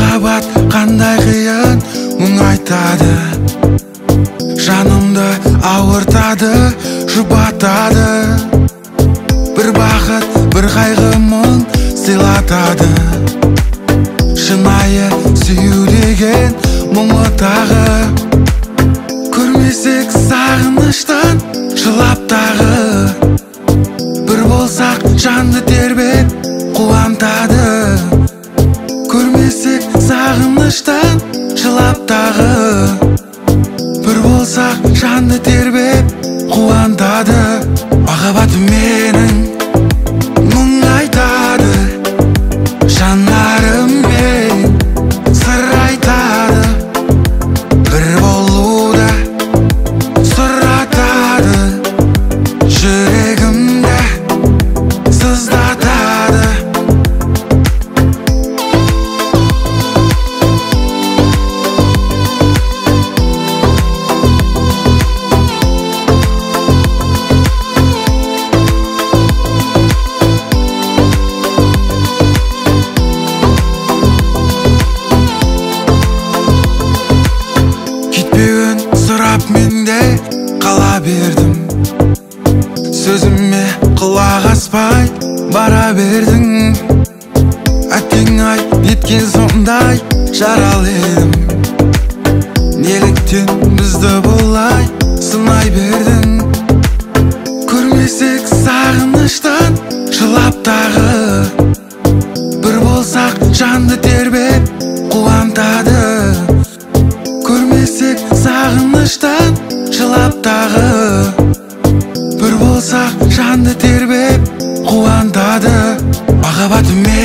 Махаббат қандай қиын, мұң айтады, жанымды ауыртады, жұбатады. Бір бақыт, бір қайғы мұң сыйлатады. Шынайы сүю деген мұңы тағы. Көрмесек сағыныштан жылап тағы. Бір болсақ жанды тербеп қуантады. Көрмесек сағыныштан жылап тағы. Бір болсақ жанды тербеп қуантады. Махаббатым менің мұң айтады, жанарыммен сыр айтады. Бір болуды сұратады, жүрегімді сыздатады. Кетпеуін сұрап менде қала бердім. Сөзіме құлақ аспай бара бердің. Әттең ай, неткен сондай жаралы едім. Неліктен бізді бұлай сынай бердің? Көрмесек сағыныштан жылап тағы. Бір болсақ жанды тербеп қуантады. Көрмесек сағыныштан жылап тағы. Бір болсақ жанды тербеп қуантады. Махаббатым